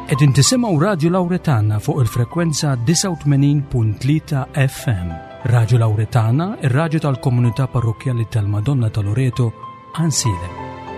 Qegħdin tisimgħu Radio Lawretana fuq il-frekwenza 89.3 FM. Radio Lawretana, ir-radju tal-Komunità Parrokjali tal-Madonna ta' Loreto, Ansile.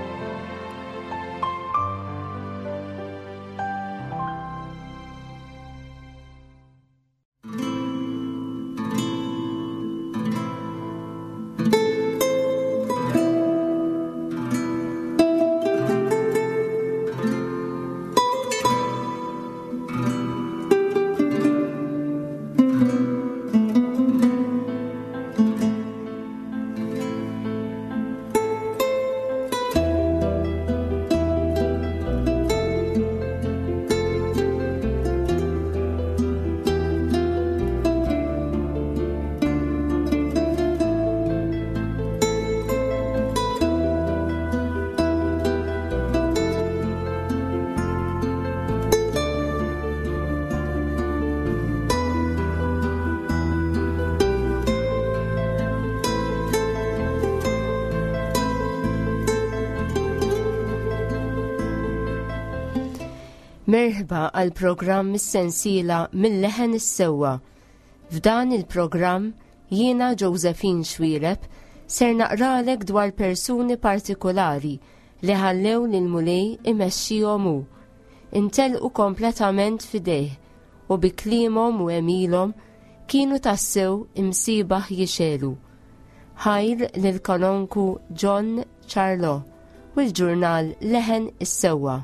Merħba għal programm is-sensiela mill-leħen is-sewwa. F'dan il-programm jiena Josephine Xwireb ser naqralek dwar persuni partikolari li ħallew lil mulej imexxihom hu. Intelqu kompletament f'idejh u bi kliemhom u emilhom kienu tassew imsiebaħ jixelu. Ħajr lil kanonku John Charlo u l-ġurnal Leħen is-sewwa.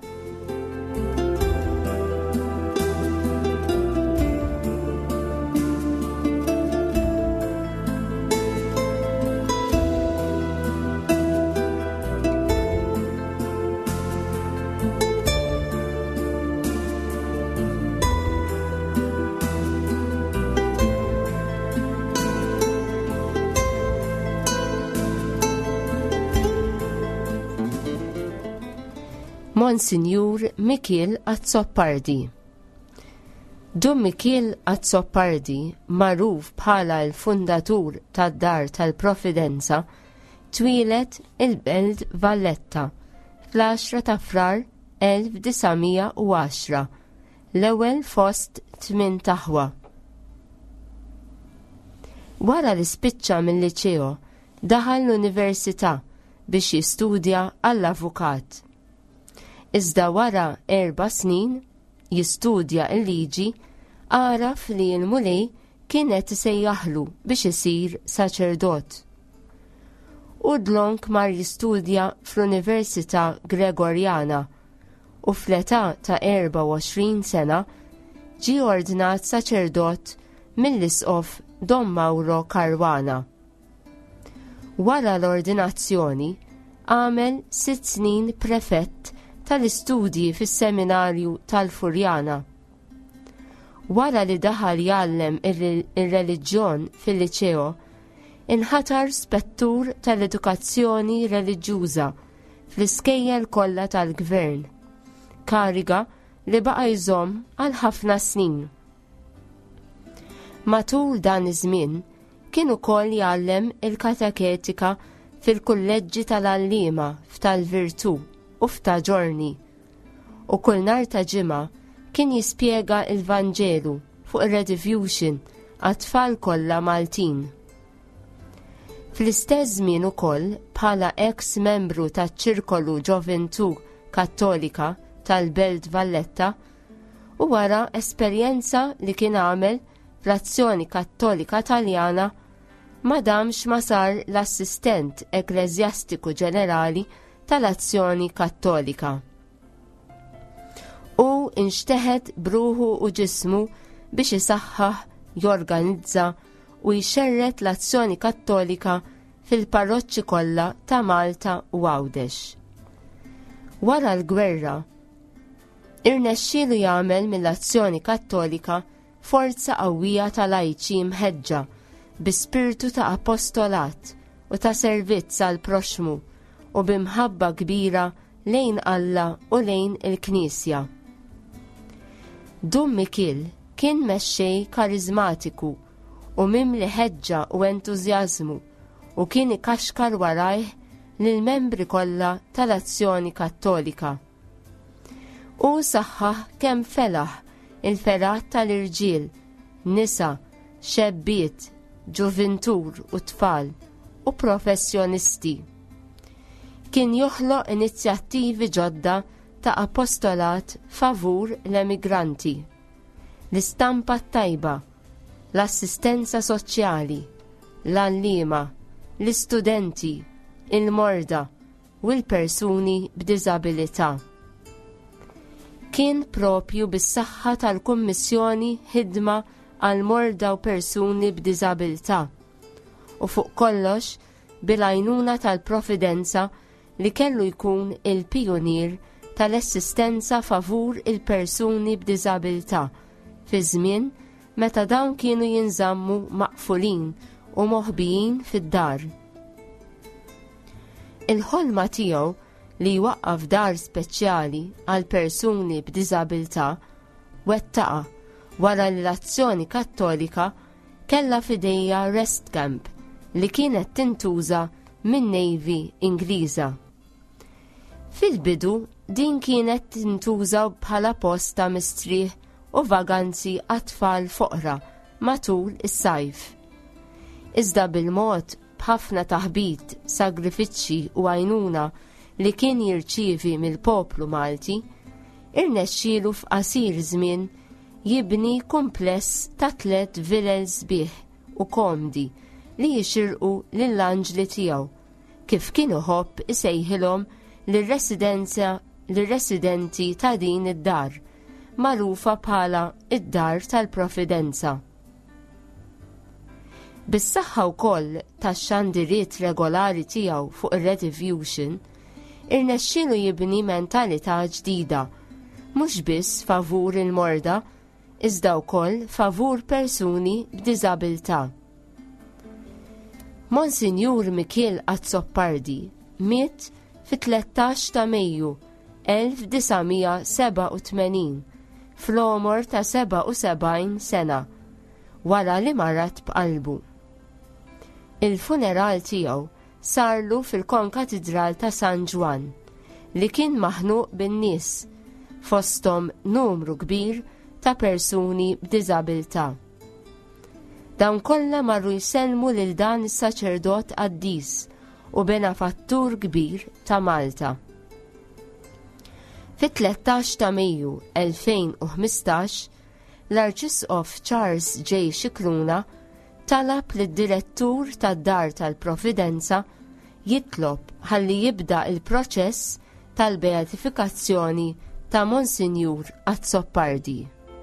Monsignor Michiel Azzoppardi. Dum Michiel Azzoppardi, magħruf bħala l-fundatur tad-Dar tal-Providenza, twilet il-belt Valletta fl-10 ta' Frar 1910, l-ewwel fost 8 taħwa. Wara li spiċċa mill-liċeo, daħal l-Università biex jistudja għall-avukat. Iżda wara 4 snin jistudja l-liġi, għaraf li l-mulej kienet isejjaħlu biex isir saċerdot. U dlonk mar jistudja fl-Università Gregorjana u fl-età ta' 24 sena ġie ordinat saċerdot mill-isqof Don Mauro Caruana. Wara l-ordinazzjoni għamel 6 snin prefett tal-istudji fis-seminarju tal-Furjana. Wara li daħal jgħallem ir-reliġjon fil-liċeo, inħatar spettur tal-edukazzjoni reliġjuża fl-iskejjel kollha tal-gvern, kariga li baqa' jżomm għal ħafna snin. Matul dan iż-żmien kien ukoll jgħallem il-kateketika fil-kulleġġi tal-għalliema f'Tal-Virtù u f'Taġorni, u kull nhar ta' ġimgħa kien jispjega l-Vanġelu fuq ir-Rediffusion għat-tfal kollha Maltin. Fl-istess żmien ukoll bħala ex membru taċ-Ċirkolu Ġoventù Kattolika tal-Belt Valletta u wara esperjenza li kien għamel fl-Azzjoni Kattolika Taljana madamx ma sar l-assistent ekleżjastiku ġenerali tal-Azzjoni Kattolika. U inxteħed bruħu u ġismu biex isaħħaħ, jorganizza u jxerret l-Azzjoni Kattolika fil-parroċċi kollha ta' Malta u Għawdex. Wara l-gwerra, irnexxielu jagħmel mill-Azzjoni Kattolika forza qawwija ta' lajċi mħeġġa bi spiritu ta' apostolat u ta' servizz għal proxmu u bimħabba kbira lejn Alla u lejn il-Knisja. Dum Michiel kien mexxej karizmatiku u mimli ħeġġa u entużjażmu u kien ikaxkar warajh lill-membri kollha tal-Azzjoni Kattolika. U saħħaħ kemm felaħ il-ferat tal-irġiel, nisa, xebbiet, ġuventur u tfal u professjonisti. Kien joħloq inizjattivi ġodda ta' apostolat favur l-emigranti, l-istampa tajba, l-assistenza soċjali, l-allima, l-istudenti, il-morda u l-persuni b'diżabilità. Kien propju bis-saħħa tal-Kummissjoni ħidma għal morda u persuni b'diżabilità u fuq kollox bil-għajnuna tal-Providenza li kellu jkun il-pionir tal-assistenza favur il-persuni b'diżabilità fi żmien meta dawn kienu jinżammu maqfulin u moħbijin fid-dar. Il-ħolma tiegħu li jwaqqaf dar speċjali għal persuni b'diżabilità wettaqa wara li l-Azzjoni Kattolika kellha f'idejha rest camp li kienet tintuża min-Navy Ingliża. Fil-bidu din kienet tintuża bħala post ta' mistrieħ u vaganzi għat-tfal foqra matul is-sajf. Iżda bil-mod b'ħafna taħbit, sagrifiċċji u għajnuna li kien jirċievi mill-poplu Malti, irnexxielu f'qasir żmien jibni kumpless ta' 3 vilel sbieħ u komdi li jixirqu lill-anġli tiegħu, kif kienu ħobb isejħilhom lir-residenti ta' din id-dar, magħrufa bħala id-dar tal-Providenza. Bis-saħħa wkoll tax-xandiriet regolari tiegħu fuq ir-Rediffusion, irnexxielu jibni mentalità ġdida, mhux biss favur il-morda, iżda wkoll favur persuni b'diżabilità. Monsinjur Mikiel Azzoppardi miet fit-13 ta' Mejju 1987 fl-omor ta' 77 sena wara li marat b'qalbu. Il-funeral tiegħu sarlu fil-konkatedral ta' San Ġwan li kien maħnuq bin-nies fosthom numru kbir ta' persuni b'diżabilità. Dawn kollha marru jsellmu lil dan is-saċerdot qaddis u benefattur kbir ta' Malta. Fit-13 ta' Mejju 2015 l-Arċisqof Charles J. Scicluna talab lid-direttur tad-Dar tal-Providenza jitlob ħalli jibda il-proċess tal-beatifikazzjoni ta' Monsinjur Azzoppardi.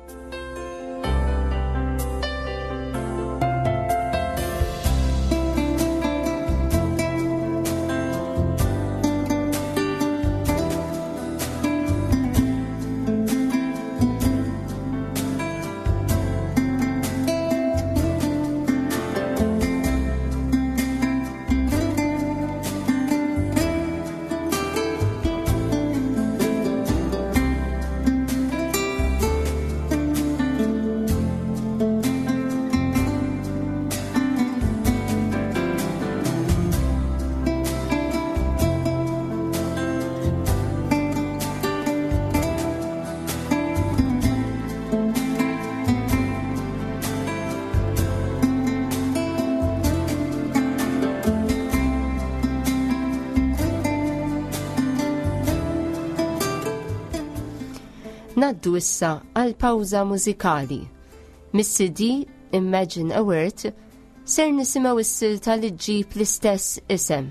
Naddu issa għal pawża mużikali. Mis-CD Imagine a Word ser nisimgħu s-silta li ġġib l-istess isem.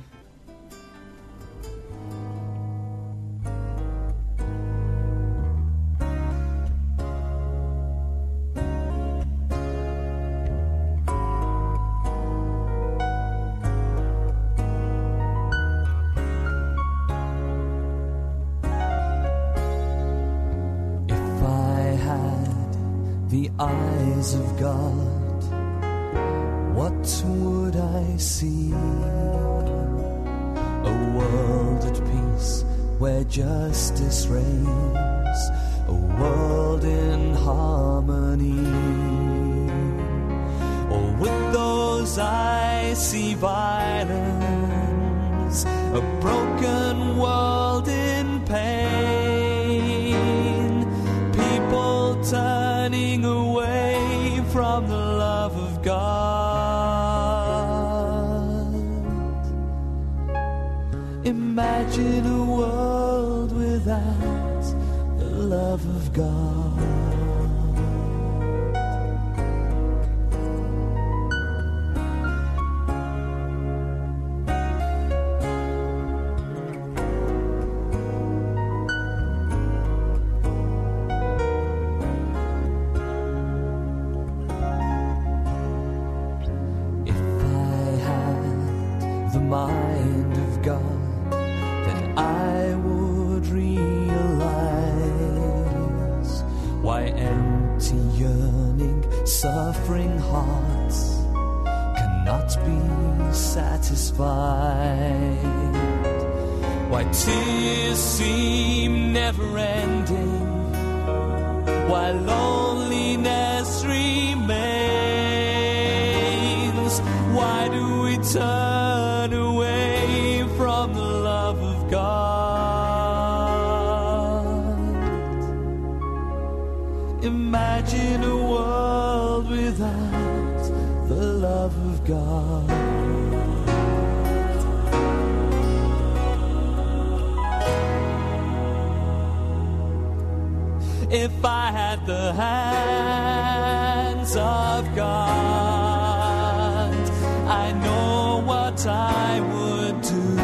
The eyes of God, what would I see? A world at peace where justice reigns, a world in harmony. Or with those eyes see violence, a broken world in pain? imagine a world without the love of God. Mind of God, then I would realize why empty, yearning, suffering hearts cannot be satisfied, why tears seem never-ending, why loneliness remains. Why do we turn away from the love of God? Imagine a world without the love of God. If I had the hands of God, I know what I would do.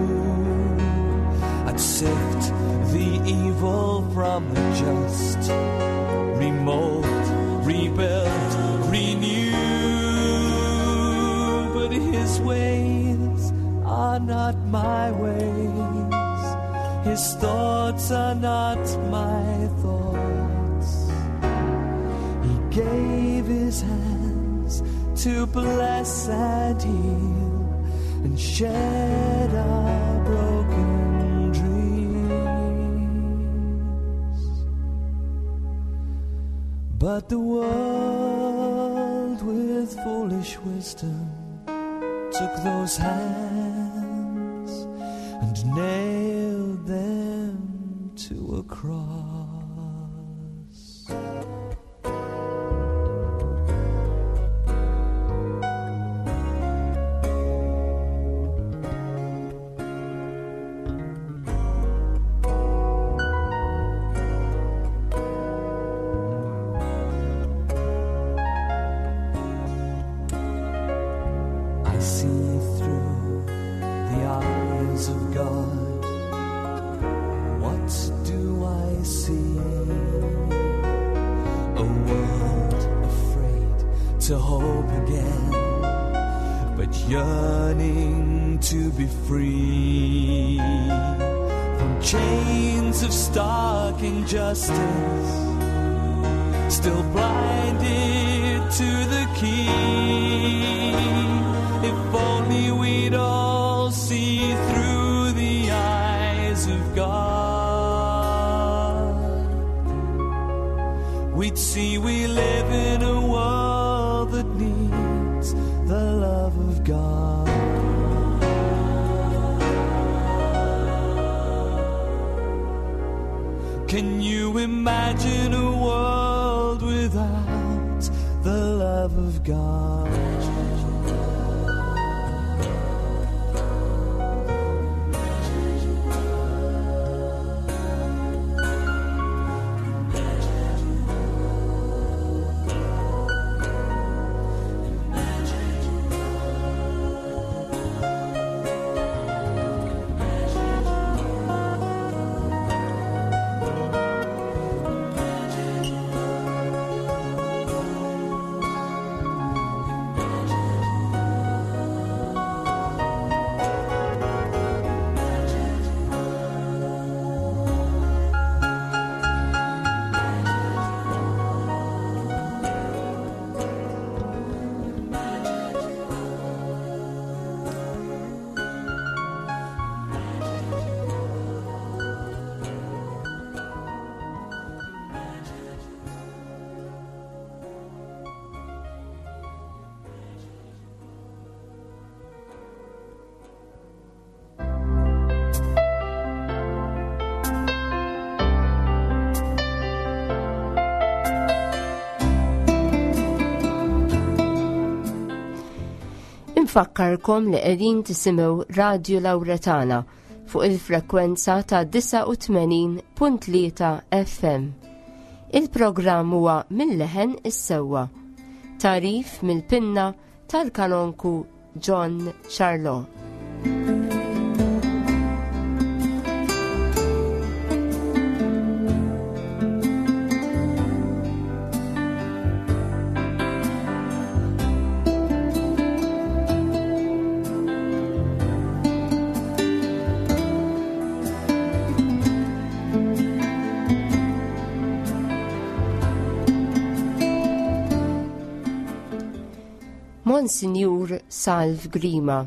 I'd sift the evil from the just, remold, rebuild, renew. But His ways are not my ways, His thoughts are not my thoughts. He gave His hands to bless and heal and shed our broken dreams. But the world with foolish wisdom took those hands and nailed them to a cross. I see through the eyes of God. What do I see? A world afraid to hope again, but yearning to be free from chains of stark injustice, still blinded to the key. If only we'd all see through the eyes of God, we'd see we live in a world that needs the love of God. Can you imagine a world without the love of God? Nfakkarkom li qegħdin tisimgħu Radju Lawretana fuq il-frekwenza ta' 89.3 FM. Il-programm huwa mill-leħen is-sewwa. Tarif mill-pinna tal-kanonku John Charlot. Monsignor Salve Grima.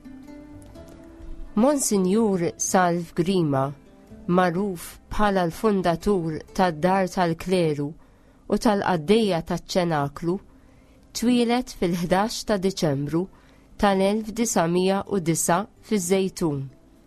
Monsignor Salve Grima, magħruf bħala l-fundatur tad-Dar tal-Kleru u tal-Qaddejja taċ-Ċenaklu, twieled fil-11 ta' Diċembru tal-1909 fiż-Żejtun.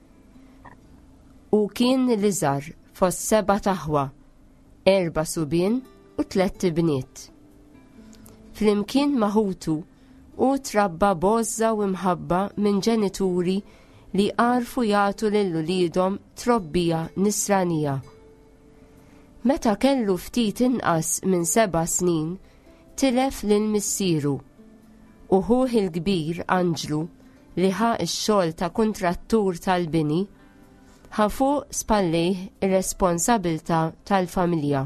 U kien l-iżgħar fost 7 taħwa, 4 subien u 3 bniet. Flimkien maħutu u trabba bożza u imħabba minn ġenituri li għarfu jagħtu lill-uliedhom trobbija nisranija. Meta kellu ftit inqas minn 7 snin, tilef lil missieru u ħuh il-kbir Anġlu li ħa x-xogħol ta' kuntrattur tal-bini ħa fuq spallejh ir-responsabbiltà tal-familja.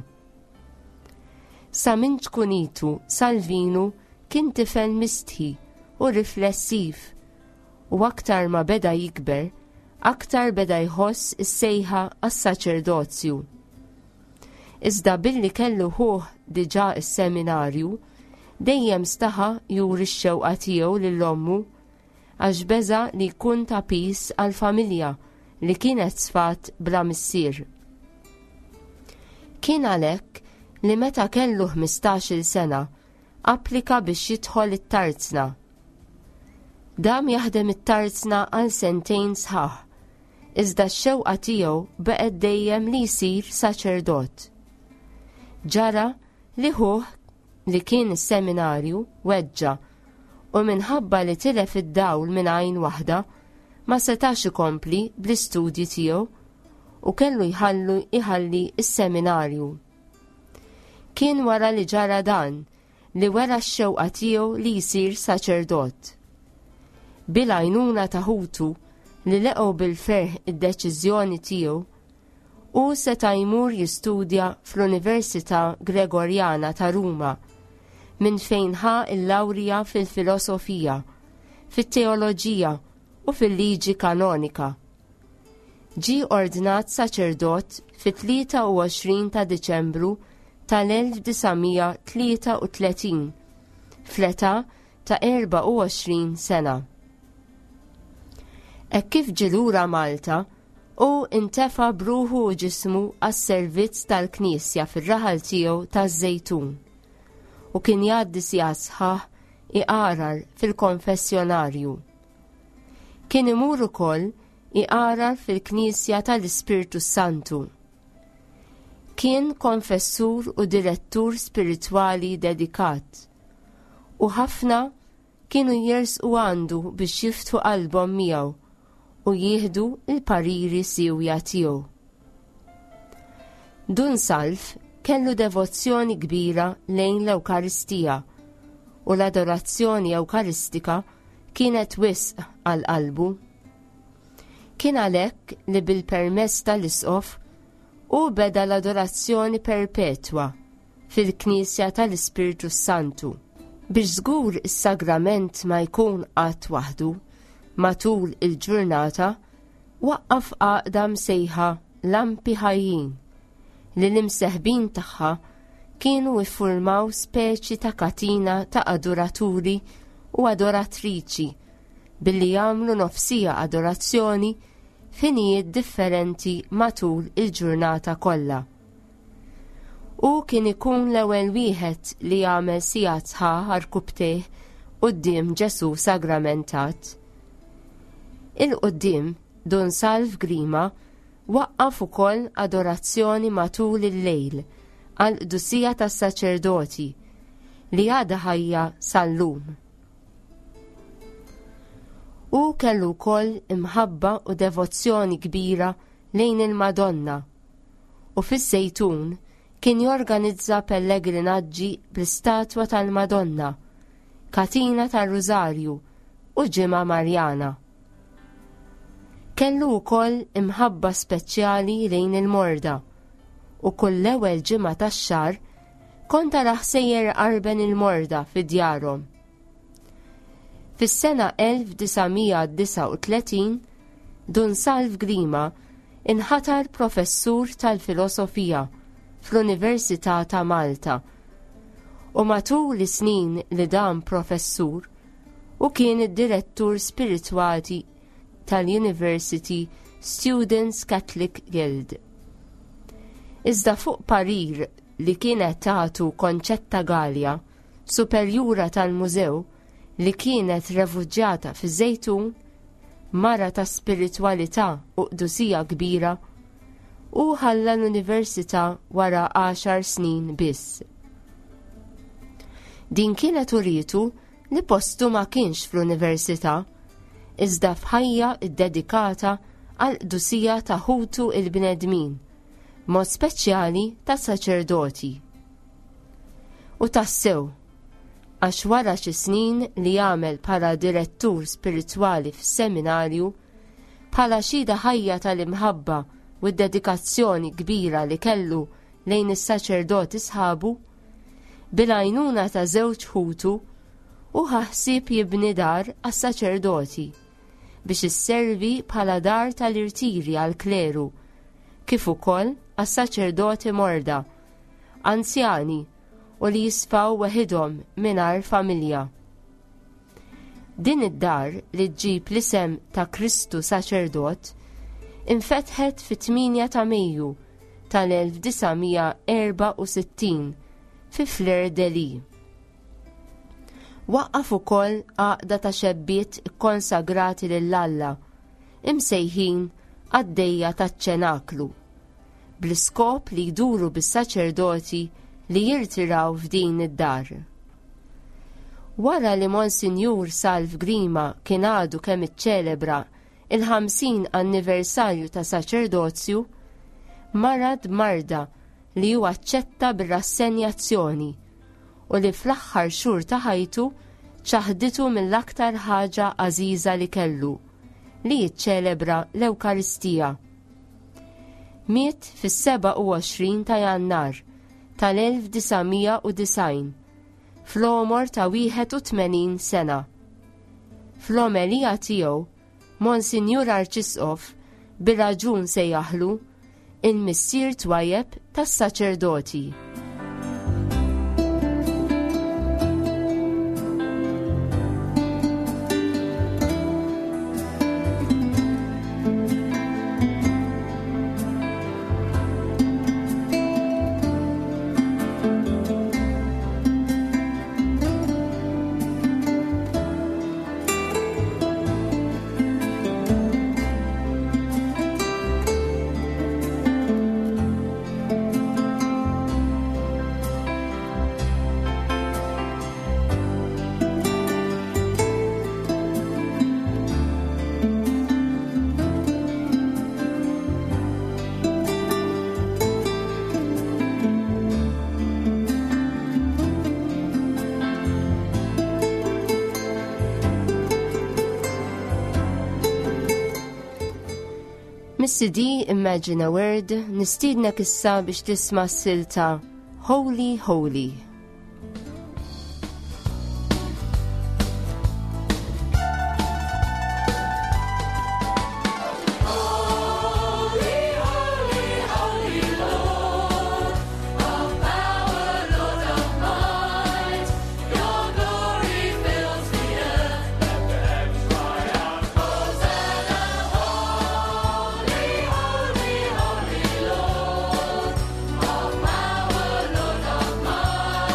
Sa minn tkunitu Salvinu kien tifel mistħi u riflessiv u aktar ma beda jikber, aktar beda jħoss is-sejħa għas-saċerdozju. Iżda billi kellu ħuh diġà is-seminarju, dejjem staħa juri x-xewqa tiegħu lill-ommu għax beża li jkun ta' pis għall-familja li kienet sfat bla missier. Kien għalhekk li meta kellu 15-il sena applika biex jidħol it-tarzna. Dam jaħdem it-tarzna għal 2 sentejn sħaħ, iżda x-xewqa tiegħu beqgħet dejjem li jsir saċerdot. Ġara li ħuh li kien is-seminarju weġġa u minħabba li tilef id-dawl minn għajn waħda ma setax ikompli bl-istudji tiegħu u kellu jħalli is-seminarju. Kien wara li ġara dan li wera x-xewqa tiegħu li jsir saċerdot. Bil-għajnuna ta' ħutu li leqgħu bil-ferħ id-deċiżjoni tiegħu u seta' jmur jistudja fl-Università Gregorjana ta' Ruma minn fejn ħa il-lawrja fil-filosofija, fit-teoloġija u fil-liġi kanonika. Ġie ordinat saċerdot fit-23 ta' Diċembru tal-1933 fl-età ta' 24 sena. Hekk kif ġilura Malta u intefa' bruħu u ġismu għas-servizz tal-Knisja fir-raħal tiegħu taż-Żejtun u kien jgħaddi sigħat sħaħ iqarar fil-konfessjonarju. Kien imur ukoll iqarar fil-Knisja tal-Ispirtu Santu. Kien konfessur u direttur spiritwali dedikat u ħafna kienu jersqu għandu biex jiftu qalbhom miegħu u jieħdu il-pariri siwja tiegħu. Dun Salv kellu devozzjoni kbira lejn l-Ewkaristija u l-adorazzjoni Ewkaristika kienet wisq għal qalbu. Kien għalhekk li bil-permess tal-isqof u beda l-adorazzjoni perpetwa fil-Knisja tal-Ispirtu Santu. Biex żgur is-sagrament ma jkun qatt waħdu matul il-ġurnata, waqqaf għaqda msejħa lampi ħajjin li l-imseħbin tagħha kienu iffurmaw speċi ta' katina ta' adoraturi u adoratriċi billi jagħmlu nofsija adorazzjoni finijiet differenti matul il-ġurnata kollha. U kien ikun l-ewwel wieħed li jagħmel sigħat sħaħ għall-kubtejh quddiem Ġesu sagramentat. Il-qudiem Don Salve Grima waqqaf ukoll adorazzjoni matul il-lejl għal qdusija tas-saċerdoti li għadha ħajja sal-lum. U kellu wkoll imħabba u devozzjoni kbira lejn il-Madonna u fis-Żejtun kien jorganizza pellegrinaġġi bl-istatwa tal-Madonna, katina tar-Rużarju u ġimgħa Marjana. Kellu wkoll imħabba speċjali lejn il-morda u kull ewwel ġimgħa tax-xahar kont tara ħsejjer qarben il-morda fid-djarhom. Fis-sena 1939 Dunsalf Grima inħatar professur tal-filosofija fl-Università ta' Malta u matul is-snin li dam professur u kien id-direttur spiritwali tal-University Students Catholic Guild. Iżda fuq parir li kienet tagħtu Konċetta Galja, superjura tal-mużew li kienet refuġjata fiż-Żejtun, mara ta' spiritwalità u qdusija kbira, u ħalla l-Università wara 10 snin biss. Din kienet uritu li postu ma kienx fl-Università, iżda f'ħajja iddedikata għal qdusija ta' ħutu il-bnedmin, mod speċjali ta' saċerdoti. U tassew, għax wara xi snin li jagħmel bħala direttur spiritwali fis-seminarju, bħala xhieda ħajja tal-imħabba u d-dedikazzjoni kbira li kellu lejn is-saċerdoti sħabu, bil-għajnuna ta' żewġ ħutu u ħaħsib jibni dar għas-saċerdoti biex isservi bħala dar tal-irtiri għall-kleru, kif ukoll għas-saċerdoti morda, anzjani u li jisfaw weħidhom mingħajr familja. Din id-dar li ġġib l-isem ta' Kristu Saċerdot infetħet fit-8 ta' Mejju tal-1964 fi Fleur-de-Lis. Waqqaf ukoll għaqda ta' xebbiet konsagrati lill-Alla imsejħin għaddejja taċ-ċenaklu, bl-iskop li jduru bis-saċerdoti li jirtiraw f'din id-dar. Wara li Monsinjur Salf Grima kien għadu kemm iċċelebra il-50 anniversarju ta' saċerdozju, marad marda li hu aċċetta bir-rassenjazzjoni u li fl-aħħar xhur ta' ħajtu ċaħditu mill-aktar ħaġa għażiża li kellu, li jiċċelebra l-Ewkaristija. Miet fis-27 ta' Jannar tal-1990 fl-omor ta' 81 sena. Fl-omelija tiegħu Monsinjur Arċisqof bir-raġun sejjaħlu il-missier twajjeb tas-saċerdoti. Mis-CD Imagine a Word nistiednek issa biex tisma' s-silta Holy Holy. Holy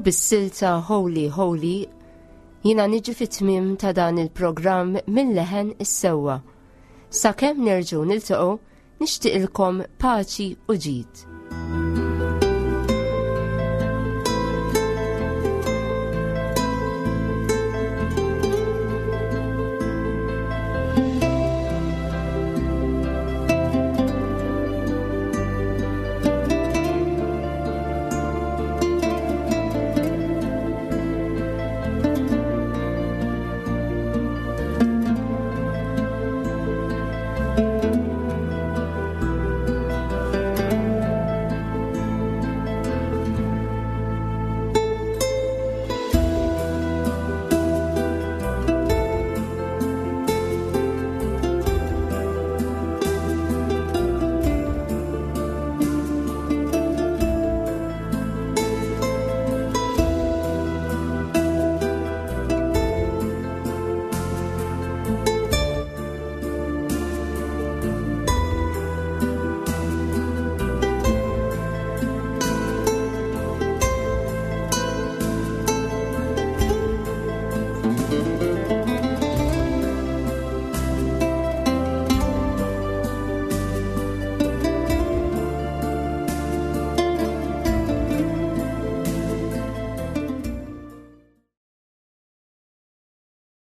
bis-silta Holy Holy jiena niġi fit-tmiem ta' dan il-programm mill-leħen is-sewwa. Sakemm nerġgħu niltaqgħu nixtieqilkom paċi u ġid.